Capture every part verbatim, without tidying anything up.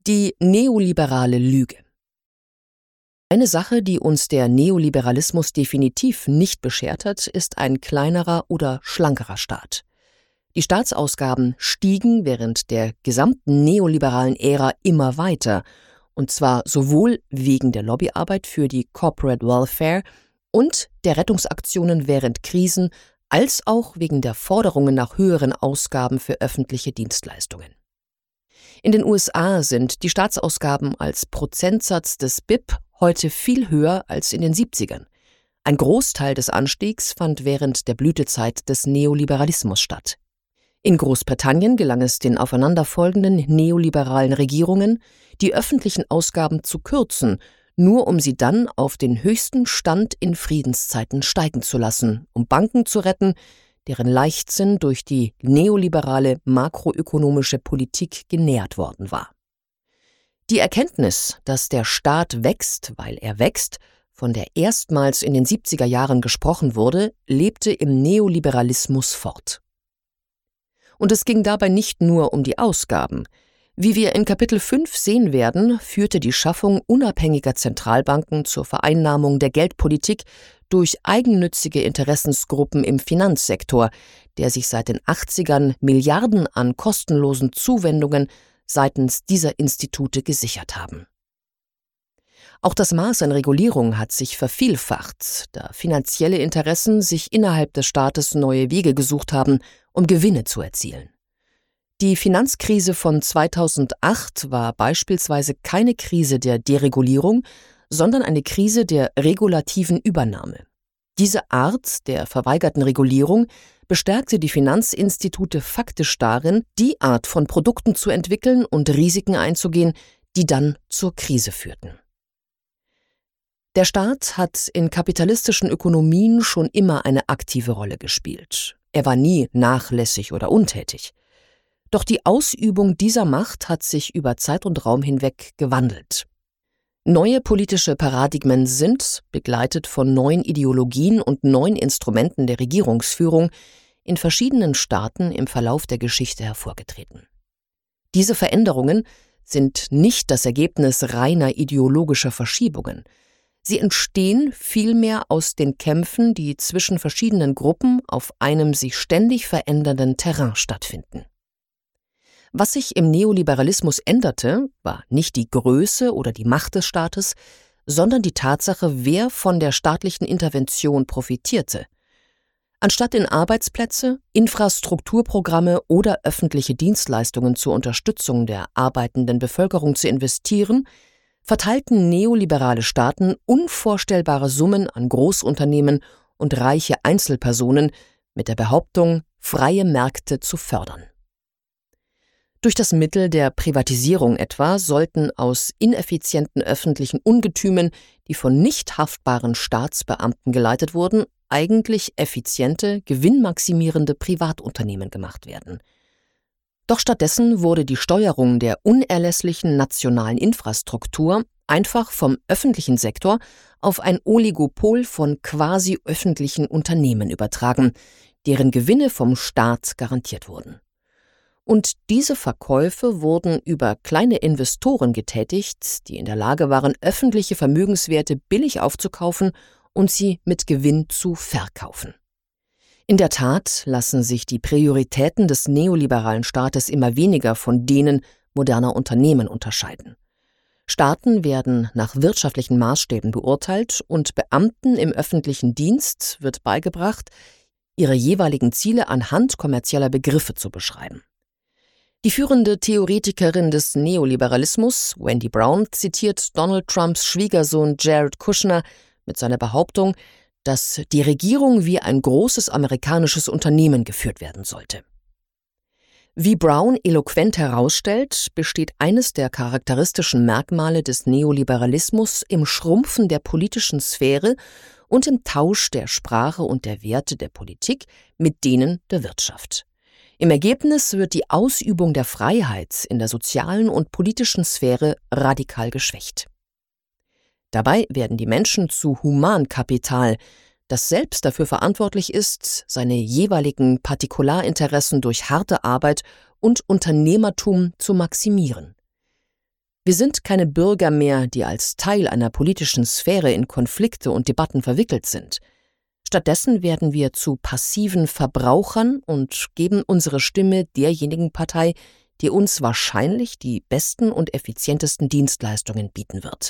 Die neoliberale Lüge. Eine Sache, die uns der Neoliberalismus definitiv nicht beschert hat, ist ein kleinerer oder schlankerer Staat. Die Staatsausgaben stiegen während der gesamten neoliberalen Ära immer weiter, und zwar sowohl wegen der Lobbyarbeit für die Corporate Welfare und der Rettungsaktionen während Krisen, als auch wegen der Forderungen nach höheren Ausgaben für öffentliche Dienstleistungen. In den U S A sind die Staatsausgaben als Prozentsatz des B I P heute viel höher als in den siebzigern. Ein Großteil des Anstiegs fand während der Blütezeit des Neoliberalismus statt. In Großbritannien gelang es den aufeinanderfolgenden neoliberalen Regierungen, die öffentlichen Ausgaben zu kürzen, nur um sie dann auf den höchsten Stand in Friedenszeiten steigen zu lassen, um Banken zu retten, deren Leichtsinn durch die neoliberale makroökonomische Politik genährt worden war. Die Erkenntnis, dass der Staat wächst, weil er wächst, von der erstmals in den siebziger Jahren gesprochen wurde, lebte im Neoliberalismus fort. Und es ging dabei nicht nur um die Ausgaben. Wie wir in Kapitel fünf sehen werden, führte die Schaffung unabhängiger Zentralbanken zur Vereinnahmung der Geldpolitik durch eigennützige Interessensgruppen im Finanzsektor, der sich seit den achtzigern Milliarden an kostenlosen Zuwendungen seitens dieser Institute gesichert haben. Auch das Maß an Regulierung hat sich vervielfacht, da finanzielle Interessen sich innerhalb des Staates neue Wege gesucht haben, um Gewinne zu erzielen. Die Finanzkrise von zweitausendacht war beispielsweise keine Krise der Deregulierung, sondern eine Krise der regulativen Übernahme. Diese Art der verweigerten Regulierung bestärkte die Finanzinstitute faktisch darin, die Art von Produkten zu entwickeln und Risiken einzugehen, die dann zur Krise führten. Der Staat hat in kapitalistischen Ökonomien schon immer eine aktive Rolle gespielt. Er war nie nachlässig oder untätig. Doch die Ausübung dieser Macht hat sich über Zeit und Raum hinweg gewandelt. Neue politische Paradigmen sind, begleitet von neuen Ideologien und neuen Instrumenten der Regierungsführung, in verschiedenen Staaten im Verlauf der Geschichte hervorgetreten. Diese Veränderungen sind nicht das Ergebnis reiner ideologischer Verschiebungen. Sie entstehen vielmehr aus den Kämpfen, die zwischen verschiedenen Gruppen auf einem sich ständig verändernden Terrain stattfinden. Was sich im Neoliberalismus änderte, war nicht die Größe oder die Macht des Staates, sondern die Tatsache, wer von der staatlichen Intervention profitierte. Anstatt in Arbeitsplätze, Infrastrukturprogramme oder öffentliche Dienstleistungen zur Unterstützung der arbeitenden Bevölkerung zu investieren, verteilten neoliberale Staaten unvorstellbare Summen an Großunternehmen und reiche Einzelpersonen mit der Behauptung, freie Märkte zu fördern. Durch das Mittel der Privatisierung etwa sollten aus ineffizienten öffentlichen Ungetümen, die von nicht haftbaren Staatsbeamten geleitet wurden, eigentlich effiziente, gewinnmaximierende Privatunternehmen gemacht werden. Doch stattdessen wurde die Steuerung der unerlässlichen nationalen Infrastruktur einfach vom öffentlichen Sektor auf ein Oligopol von quasi öffentlichen Unternehmen übertragen, deren Gewinne vom Staat garantiert wurden. Und diese Verkäufe wurden über kleine Investoren getätigt, die in der Lage waren, öffentliche Vermögenswerte billig aufzukaufen und sie mit Gewinn zu verkaufen. In der Tat lassen sich die Prioritäten des neoliberalen Staates immer weniger von denen moderner Unternehmen unterscheiden. Staaten werden nach wirtschaftlichen Maßstäben beurteilt und Beamten im öffentlichen Dienst wird beigebracht, ihre jeweiligen Ziele anhand kommerzieller Begriffe zu beschreiben. Die führende Theoretikerin des Neoliberalismus, Wendy Brown, zitiert Donald Trumps Schwiegersohn Jared Kushner mit seiner Behauptung, dass die Regierung wie ein großes amerikanisches Unternehmen geführt werden sollte. Wie Brown eloquent herausstellt, besteht eines der charakteristischen Merkmale des Neoliberalismus im Schrumpfen der politischen Sphäre und im Tausch der Sprache und der Werte der Politik mit denen der Wirtschaft. Im Ergebnis wird die Ausübung der Freiheit in der sozialen und politischen Sphäre radikal geschwächt. Dabei werden die Menschen zu Humankapital, das selbst dafür verantwortlich ist, seine jeweiligen Partikularinteressen durch harte Arbeit und Unternehmertum zu maximieren. Wir sind keine Bürger mehr, die als Teil einer politischen Sphäre in Konflikte und Debatten verwickelt sind. Stattdessen werden wir zu passiven Verbrauchern und geben unsere Stimme derjenigen Partei, die uns wahrscheinlich die besten und effizientesten Dienstleistungen bieten wird.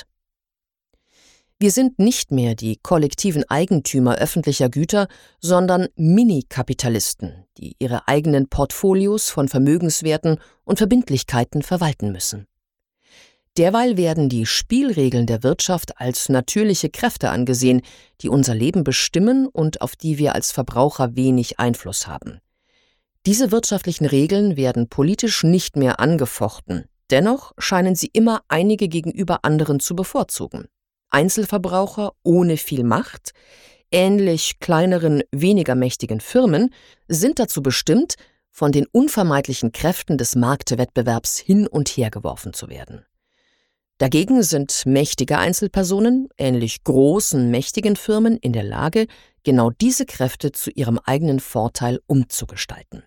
Wir sind nicht mehr die kollektiven Eigentümer öffentlicher Güter, sondern Mini-Kapitalisten, die ihre eigenen Portfolios von Vermögenswerten und Verbindlichkeiten verwalten müssen. Derweil werden die Spielregeln der Wirtschaft als natürliche Kräfte angesehen, die unser Leben bestimmen und auf die wir als Verbraucher wenig Einfluss haben. Diese wirtschaftlichen Regeln werden politisch nicht mehr angefochten, dennoch scheinen sie immer einige gegenüber anderen zu bevorzugen. Einzelverbraucher ohne viel Macht, ähnlich kleineren, weniger mächtigen Firmen, sind dazu bestimmt, von den unvermeidlichen Kräften des Marktwettbewerbs hin und her geworfen zu werden. Dagegen sind mächtige Einzelpersonen, ähnlich großen, mächtigen Firmen, in der Lage, genau diese Kräfte zu ihrem eigenen Vorteil umzugestalten.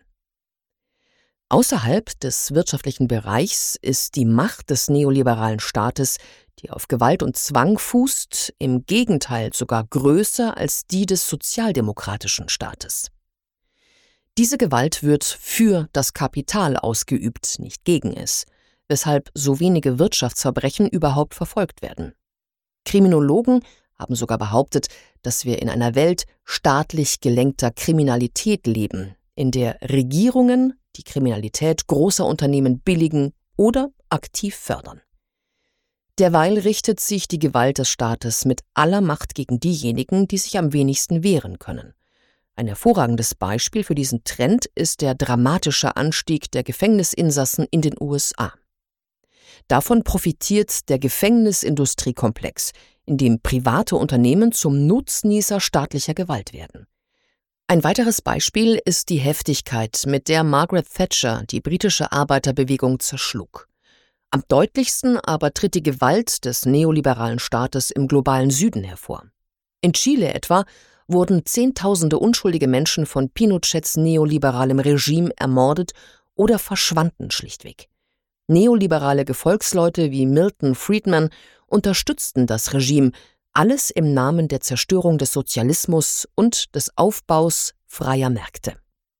Außerhalb des wirtschaftlichen Bereichs ist die Macht des neoliberalen Staates, die auf Gewalt und Zwang fußt, im Gegenteil sogar größer als die des sozialdemokratischen Staates. Diese Gewalt wird für das Kapital ausgeübt, nicht gegen es, weshalb so wenige Wirtschaftsverbrechen überhaupt verfolgt werden. Kriminologen haben sogar behauptet, dass wir in einer Welt staatlich gelenkter Kriminalität leben, in der Regierungen die Kriminalität großer Unternehmen billigen oder aktiv fördern. Derweil richtet sich die Gewalt des Staates mit aller Macht gegen diejenigen, die sich am wenigsten wehren können. Ein hervorragendes Beispiel für diesen Trend ist der dramatische Anstieg der Gefängnisinsassen in den U S A. Davon profitiert der Gefängnisindustriekomplex, in dem private Unternehmen zum Nutznießer staatlicher Gewalt werden. Ein weiteres Beispiel ist die Heftigkeit, mit der Margaret Thatcher die britische Arbeiterbewegung zerschlug. Am deutlichsten aber tritt die Gewalt des neoliberalen Staates im globalen Süden hervor. In Chile etwa wurden Zehntausende unschuldige Menschen von Pinochets neoliberalem Regime ermordet oder verschwanden schlichtweg. Neoliberale Gefolgsleute wie Milton Friedman unterstützten das Regime, alles im Namen der Zerstörung des Sozialismus und des Aufbaus freier Märkte.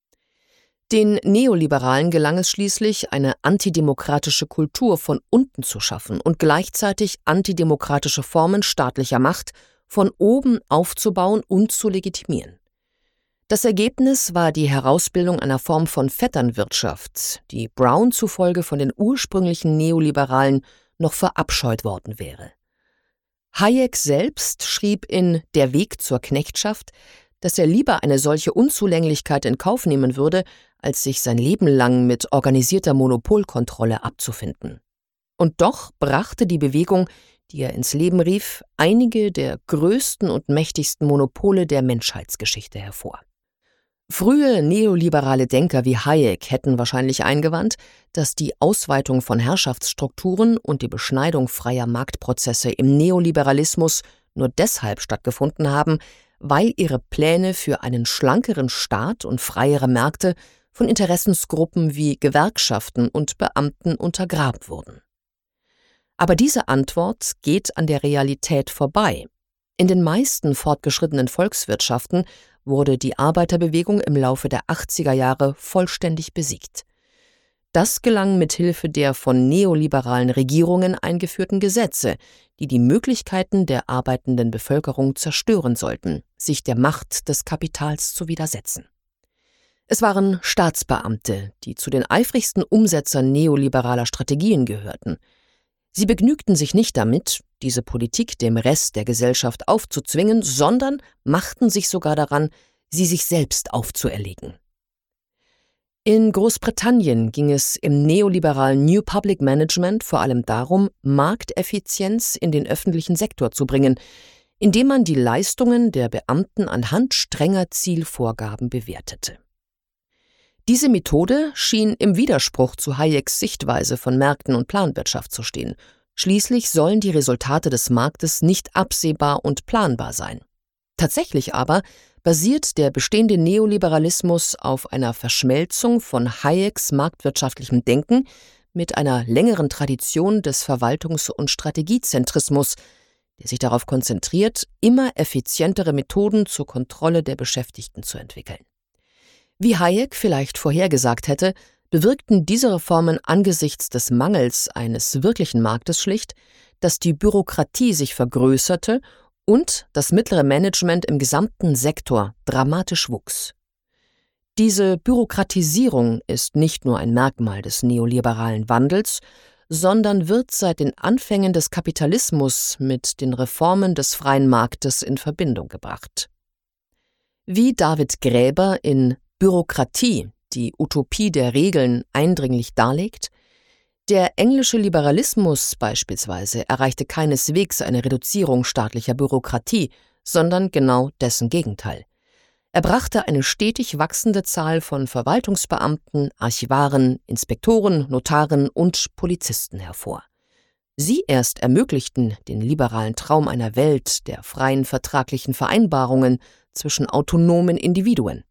Den Neoliberalen gelang es schließlich, eine antidemokratische Kultur von unten zu schaffen und gleichzeitig antidemokratische Formen staatlicher Macht von oben aufzubauen und zu legitimieren. Das Ergebnis war die Herausbildung einer Form von Vetternwirtschaft, die Brown zufolge von den ursprünglichen Neoliberalen noch verabscheut worden wäre. Hayek selbst schrieb in Der Weg zur Knechtschaft, dass er lieber eine solche Unzulänglichkeit in Kauf nehmen würde, als sich sein Leben lang mit organisierter Monopolkontrolle abzufinden. Und doch brachte die Bewegung, die er ins Leben rief, einige der größten und mächtigsten Monopole der Menschheitsgeschichte hervor. Frühe neoliberale Denker wie Hayek hätten wahrscheinlich eingewandt, dass die Ausweitung von Herrschaftsstrukturen und die Beschneidung freier Marktprozesse im Neoliberalismus nur deshalb stattgefunden haben, weil ihre Pläne für einen schlankeren Staat und freiere Märkte von Interessensgruppen wie Gewerkschaften und Beamten untergraben wurden. Aber diese Antwort geht an der Realität vorbei. In den meisten fortgeschrittenen Volkswirtschaften wurde die Arbeiterbewegung im Laufe der achtziger Jahre vollständig besiegt. Das gelang mithilfe der von neoliberalen Regierungen eingeführten Gesetze, die die Möglichkeiten der arbeitenden Bevölkerung zerstören sollten, sich der Macht des Kapitals zu widersetzen. Es waren Staatsbeamte, die zu den eifrigsten Umsetzern neoliberaler Strategien gehörten. Sie begnügten sich nicht damit, diese Politik dem Rest der Gesellschaft aufzuzwingen, sondern machten sich sogar daran, sie sich selbst aufzuerlegen. In Großbritannien ging es im neoliberalen New Public Management vor allem darum, Markteffizienz in den öffentlichen Sektor zu bringen, indem man die Leistungen der Beamten anhand strenger Zielvorgaben bewertete. Diese Methode schien im Widerspruch zu Hayeks Sichtweise von Märkten und Planwirtschaft zu stehen. Schließlich sollen die Resultate des Marktes nicht absehbar und planbar sein. Tatsächlich aber basiert der bestehende Neoliberalismus auf einer Verschmelzung von Hayeks marktwirtschaftlichem Denken mit einer längeren Tradition des Verwaltungs- und Strategiezentrismus, der sich darauf konzentriert, immer effizientere Methoden zur Kontrolle der Beschäftigten zu entwickeln. Wie Hayek vielleicht vorhergesagt hätte, bewirkten diese Reformen angesichts des Mangels eines wirklichen Marktes schlicht, dass die Bürokratie sich vergrößerte und das mittlere Management im gesamten Sektor dramatisch wuchs. Diese Bürokratisierung ist nicht nur ein Merkmal des neoliberalen Wandels, sondern wird seit den Anfängen des Kapitalismus mit den Reformen des freien Marktes in Verbindung gebracht. Wie David Graeber in Bürokratie, die Utopie der Regeln, eindringlich darlegt, der englische Liberalismus beispielsweise erreichte keineswegs eine Reduzierung staatlicher Bürokratie, sondern genau dessen Gegenteil. Er brachte eine stetig wachsende Zahl von Verwaltungsbeamten, Archivaren, Inspektoren, Notaren und Polizisten hervor. Sie erst ermöglichten den liberalen Traum einer Welt der freien vertraglichen Vereinbarungen zwischen autonomen Individuen.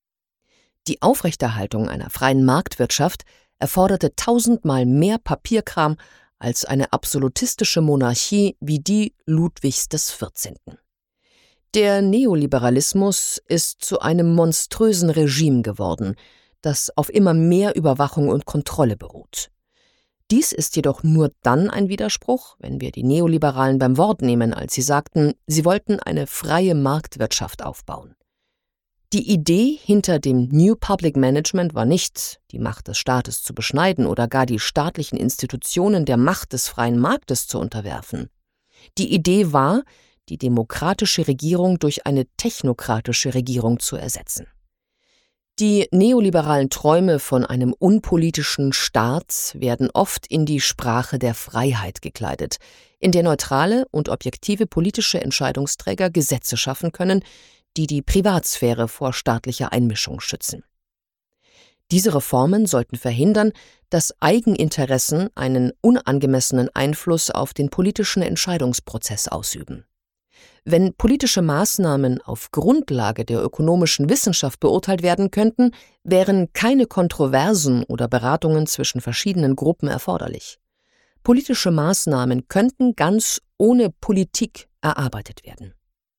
Die Aufrechterhaltung einer freien Marktwirtschaft erforderte tausendmal mehr Papierkram als eine absolutistische Monarchie wie die Ludwigs des Vierzehnten Der Neoliberalismus ist zu einem monströsen Regime geworden, das auf immer mehr Überwachung und Kontrolle beruht. Dies ist jedoch nur dann ein Widerspruch, wenn wir die Neoliberalen beim Wort nehmen, als sie sagten, sie wollten eine freie Marktwirtschaft aufbauen. Die Idee hinter dem New Public Management war nicht, die Macht des Staates zu beschneiden oder gar die staatlichen Institutionen der Macht des freien Marktes zu unterwerfen. Die Idee war, die demokratische Regierung durch eine technokratische Regierung zu ersetzen. Die neoliberalen Träume von einem unpolitischen Staat werden oft in die Sprache der Freiheit gekleidet, in der neutrale und objektive politische Entscheidungsträger Gesetze schaffen können, die die Privatsphäre vor staatlicher Einmischung schützen. Diese Reformen sollten verhindern, dass Eigeninteressen einen unangemessenen Einfluss auf den politischen Entscheidungsprozess ausüben. Wenn politische Maßnahmen auf Grundlage der ökonomischen Wissenschaft beurteilt werden könnten, wären keine Kontroversen oder Beratungen zwischen verschiedenen Gruppen erforderlich. Politische Maßnahmen könnten ganz ohne Politik erarbeitet werden.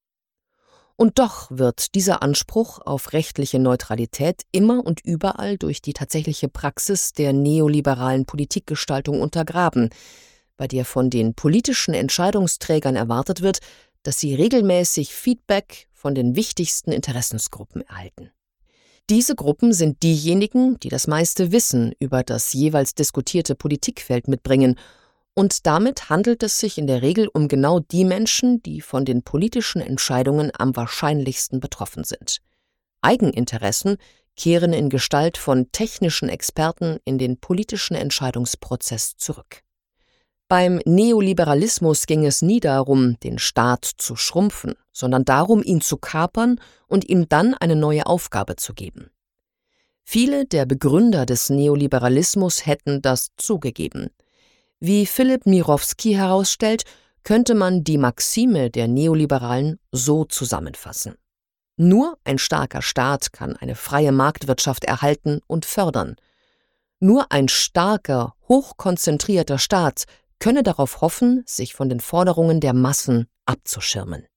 Und doch wird dieser Anspruch auf rechtliche Neutralität immer und überall durch die tatsächliche Praxis der neoliberalen Politikgestaltung untergraben, bei der von den politischen Entscheidungsträgern erwartet wird, dass sie regelmäßig Feedback von den wichtigsten Interessensgruppen erhalten. Diese Gruppen sind diejenigen, die das meiste Wissen über das jeweils diskutierte Politikfeld mitbringen, und damit handelt es sich in der Regel um genau die Menschen, die von den politischen Entscheidungen am wahrscheinlichsten betroffen sind. Eigeninteressen kehren in Gestalt von technischen Experten in den politischen Entscheidungsprozess zurück. Beim Neoliberalismus ging es nie darum, den Staat zu schrumpfen, sondern darum, ihn zu kapern und ihm dann eine neue Aufgabe zu geben. Viele der Begründer des Neoliberalismus hätten das zugegeben. Wie Philipp Mirowski herausstellt, könnte man die Maxime der Neoliberalen so zusammenfassen: Nur ein starker Staat kann eine freie Marktwirtschaft erhalten und fördern. Nur ein starker, hochkonzentrierter Staat könne darauf hoffen, sich von den Forderungen der Massen abzuschirmen.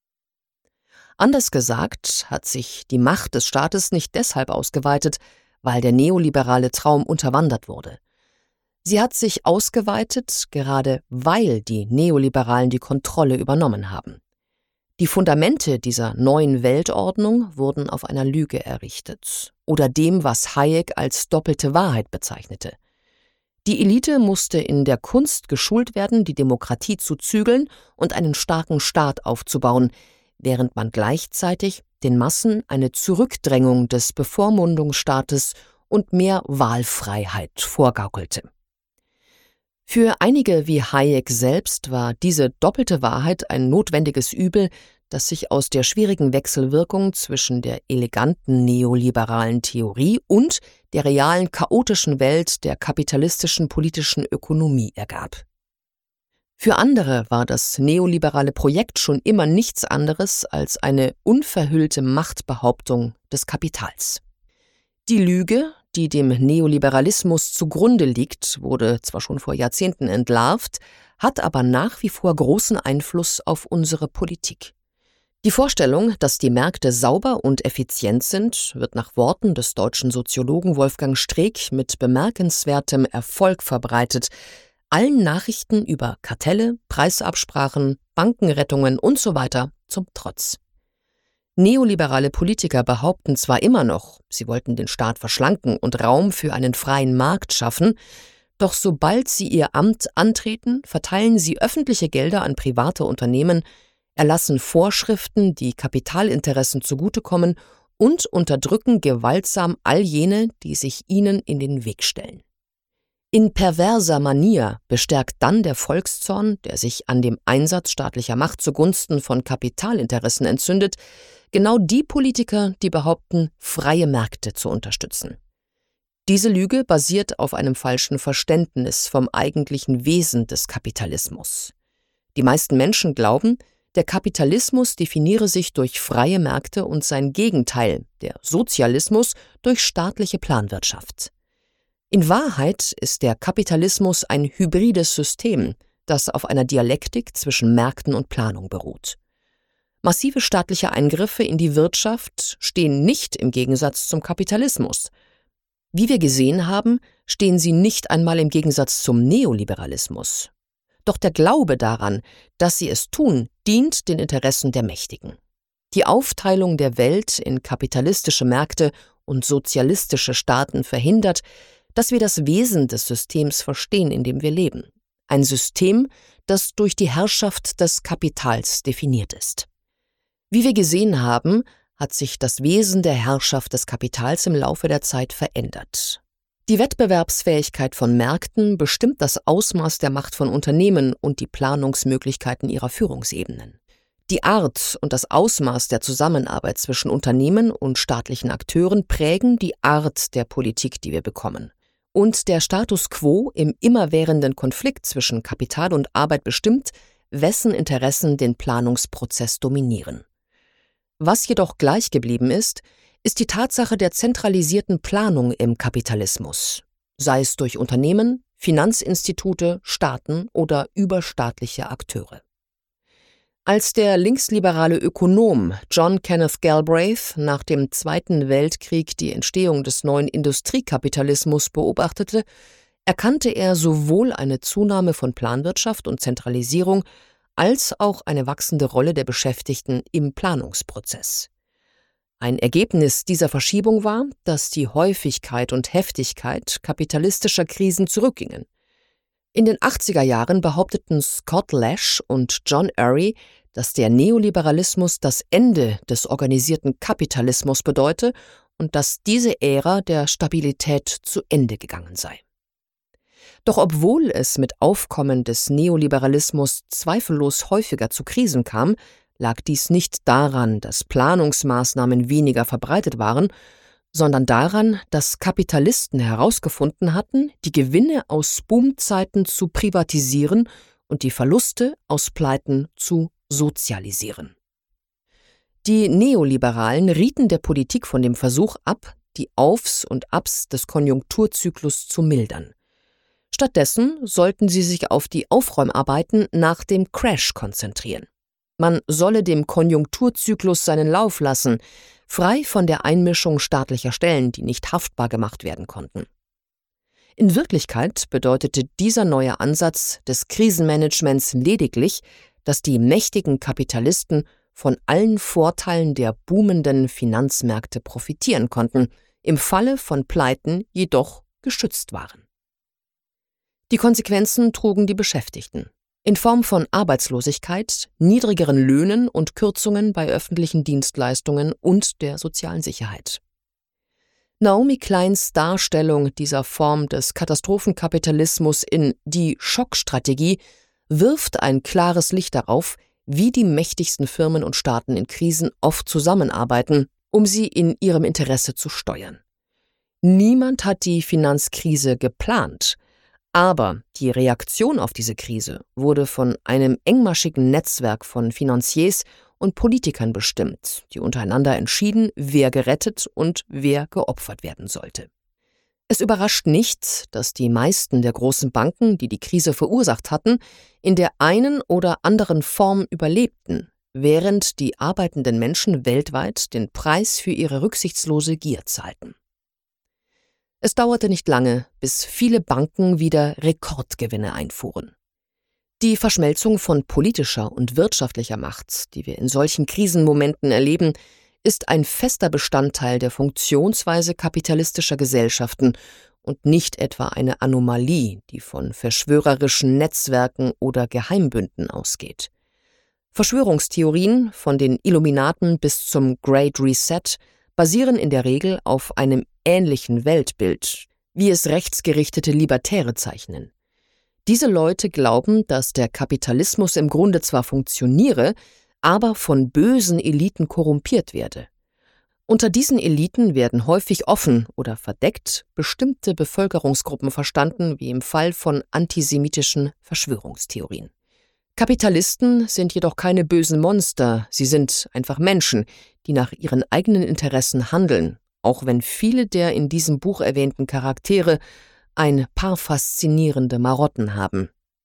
Anders gesagt hat sich die Macht des Staates nicht deshalb ausgeweitet, weil der neoliberale Traum unterwandert wurde. Sie hat sich ausgeweitet, gerade weil die Neoliberalen die Kontrolle übernommen haben. Die Fundamente dieser neuen Weltordnung wurden auf einer Lüge errichtet oder dem, was Hayek als doppelte Wahrheit bezeichnete. Die Elite musste in der Kunst geschult werden, die Demokratie zu zügeln und einen starken Staat aufzubauen, während man gleichzeitig den Massen eine Zurückdrängung des Bevormundungsstaates und mehr Wahlfreiheit vorgaukelte. Für einige wie Hayek selbst war diese doppelte Wahrheit ein notwendiges Übel, das sich aus der schwierigen Wechselwirkung zwischen der eleganten neoliberalen Theorie und der realen chaotischen Welt der kapitalistischen politischen Ökonomie ergab. Für andere war das neoliberale Projekt schon immer nichts anderes als eine unverhüllte Machtbehauptung des Kapitals. Die Lüge, die dem Neoliberalismus zugrunde liegt, wurde zwar schon vor Jahrzehnten entlarvt, hat aber nach wie vor großen Einfluss auf unsere Politik. Die Vorstellung, dass die Märkte sauber und effizient sind, wird nach Worten des deutschen Soziologen Wolfgang Streeck mit bemerkenswertem Erfolg verbreitet, allen Nachrichten über Kartelle, Preisabsprachen, Bankenrettungen usw. zum Trotz. Neoliberale Politiker behaupten zwar immer noch, sie wollten den Staat verschlanken und Raum für einen freien Markt schaffen, doch sobald sie ihr Amt antreten, verteilen sie öffentliche Gelder an private Unternehmen, erlassen Vorschriften, die Kapitalinteressen zugutekommen und unterdrücken gewaltsam all jene, die sich ihnen in den Weg stellen. In perverser Manier bestärkt dann der Volkszorn, der sich an dem Einsatz staatlicher Macht zugunsten von Kapitalinteressen entzündet, genau die Politiker, die behaupten, freie Märkte zu unterstützen. Diese Lüge basiert auf einem falschen Verständnis vom eigentlichen Wesen des Kapitalismus. Die meisten Menschen glauben, der Kapitalismus definiere sich durch freie Märkte und sein Gegenteil, der Sozialismus, durch staatliche Planwirtschaft. In Wahrheit ist der Kapitalismus ein hybrides System, das auf einer Dialektik zwischen Märkten und Planung beruht. Massive staatliche Eingriffe in die Wirtschaft stehen nicht im Gegensatz zum Kapitalismus. Wie wir gesehen haben, stehen sie nicht einmal im Gegensatz zum Neoliberalismus. Doch der Glaube daran, dass sie es tun, dient den Interessen der Mächtigen. Die Aufteilung der Welt in kapitalistische Märkte und sozialistische Staaten verhindert, dass wir das Wesen des Systems verstehen, in dem wir leben. Ein System, das durch die Herrschaft des Kapitals definiert ist. Wie wir gesehen haben, hat sich das Wesen der Herrschaft des Kapitals im Laufe der Zeit verändert. Die Wettbewerbsfähigkeit von Märkten bestimmt das Ausmaß der Macht von Unternehmen und die Planungsmöglichkeiten ihrer Führungsebenen. Die Art und das Ausmaß der Zusammenarbeit zwischen Unternehmen und staatlichen Akteuren prägen die Art der Politik, die wir bekommen. Und der Status quo im immerwährenden Konflikt zwischen Kapital und Arbeit bestimmt, wessen Interessen den Planungsprozess dominieren. Was jedoch gleich geblieben ist, ist die Tatsache der zentralisierten Planung im Kapitalismus, sei es durch Unternehmen, Finanzinstitute, Staaten oder überstaatliche Akteure. Als der linksliberale Ökonom John Kenneth Galbraith nach dem Zweiten Weltkrieg die Entstehung des neuen Industriekapitalismus beobachtete, erkannte er sowohl eine Zunahme von Planwirtschaft und Zentralisierung als auch eine wachsende Rolle der Beschäftigten im Planungsprozess. Ein Ergebnis dieser Verschiebung war, dass die Häufigkeit und Heftigkeit kapitalistischer Krisen zurückgingen. In den achtziger Jahren behaupteten Scott Lash und John Urry, dass der Neoliberalismus das Ende des organisierten Kapitalismus bedeute und dass diese Ära der Stabilität zu Ende gegangen sei. Doch obwohl es mit Aufkommen des Neoliberalismus zweifellos häufiger zu Krisen kam, lag dies nicht daran, dass Planungsmaßnahmen weniger verbreitet waren, sondern daran, dass Kapitalisten herausgefunden hatten, die Gewinne aus Boomzeiten zu privatisieren und die Verluste aus Pleiten zu sozialisieren. Die Neoliberalen rieten der Politik von dem Versuch ab, die Aufs und Abs des Konjunkturzyklus zu mildern. Stattdessen sollten sie sich auf die Aufräumarbeiten nach dem Crash konzentrieren. Man solle dem Konjunkturzyklus seinen Lauf lassen, frei von der Einmischung staatlicher Stellen, die nicht haftbar gemacht werden konnten. In Wirklichkeit bedeutete dieser neue Ansatz des Krisenmanagements lediglich, dass die mächtigen Kapitalisten von allen Vorteilen der boomenden Finanzmärkte profitieren konnten, im Falle von Pleiten jedoch geschützt waren. Die Konsequenzen trugen die Beschäftigten. In Form von Arbeitslosigkeit, niedrigeren Löhnen und Kürzungen bei öffentlichen Dienstleistungen und der sozialen Sicherheit. Naomi Kleins Darstellung dieser Form des Katastrophenkapitalismus in Die Schockstrategie wirft ein klares Licht darauf, wie die mächtigsten Firmen und Staaten in Krisen oft zusammenarbeiten, um sie in ihrem Interesse zu steuern. Niemand hat die Finanzkrise geplant, aber die Reaktion auf diese Krise wurde von einem engmaschigen Netzwerk von Finanziers und Politikern bestimmt, die untereinander entschieden, wer gerettet und wer geopfert werden sollte. Es überrascht nicht, dass die meisten der großen Banken, die die Krise verursacht hatten, in der einen oder anderen Form überlebten, während die arbeitenden Menschen weltweit den Preis für ihre rücksichtslose Gier zahlten. Es dauerte nicht lange, bis viele Banken wieder Rekordgewinne einfuhren. Die Verschmelzung von politischer und wirtschaftlicher Macht, die wir in solchen Krisenmomenten erleben, ist ein fester Bestandteil der Funktionsweise kapitalistischer Gesellschaften und nicht etwa eine Anomalie, die von verschwörerischen Netzwerken oder Geheimbünden ausgeht. Verschwörungstheorien, von den Illuminaten bis zum Great Reset, basieren in der Regel auf einem ähnlichen Weltbild, wie es rechtsgerichtete Libertäre zeichnen. Diese Leute glauben, dass der Kapitalismus im Grunde zwar funktioniere, aber von bösen Eliten korrumpiert werde. Unter diesen Eliten werden häufig offen oder verdeckt bestimmte Bevölkerungsgruppen verstanden, wie im Fall von antisemitischen Verschwörungstheorien. Kapitalisten sind jedoch keine bösen Monster, sie sind einfach Menschen, die nach ihren eigenen Interessen handeln, auch wenn viele der in diesem Buch erwähnten Charaktere ein paar faszinierende Marotten haben.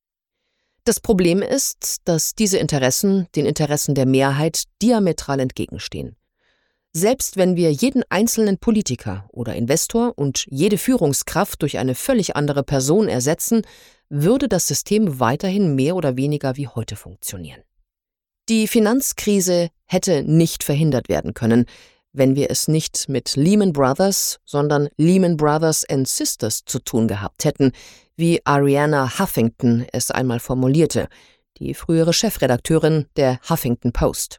Das Problem ist, dass diese Interessen den Interessen der Mehrheit diametral entgegenstehen. Selbst wenn wir jeden einzelnen Politiker oder Investor und jede Führungskraft durch eine völlig andere Person ersetzen, würde das System weiterhin mehr oder weniger wie heute funktionieren. Die Finanzkrise hätte nicht verhindert werden können, wenn wir es nicht mit Lehman Brothers, sondern Lehman Brothers and Sisters zu tun gehabt hätten, wie Arianna Huffington es einmal formulierte, die frühere Chefredakteurin der Huffington Post.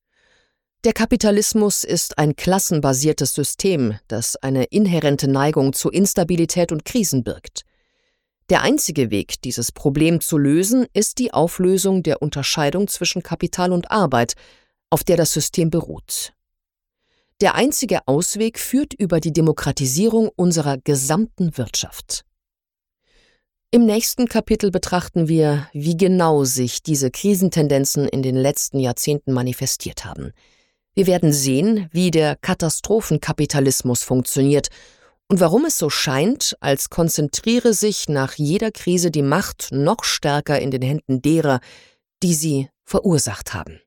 Der Kapitalismus ist ein klassenbasiertes System, das eine inhärente Neigung zu Instabilität und Krisen birgt. Der einzige Weg, dieses Problem zu lösen, ist die Auflösung der Unterscheidung zwischen Kapital und Arbeit, auf der das System beruht. Der einzige Ausweg führt über die Demokratisierung unserer gesamten Wirtschaft. Im nächsten Kapitel betrachten wir, wie genau sich diese Krisentendenzen in den letzten Jahrzehnten manifestiert haben. Wir werden sehen, wie der Katastrophenkapitalismus funktioniert und warum es so scheint, als konzentriere sich nach jeder Krise die Macht noch stärker in den Händen derer, die sie verursacht haben.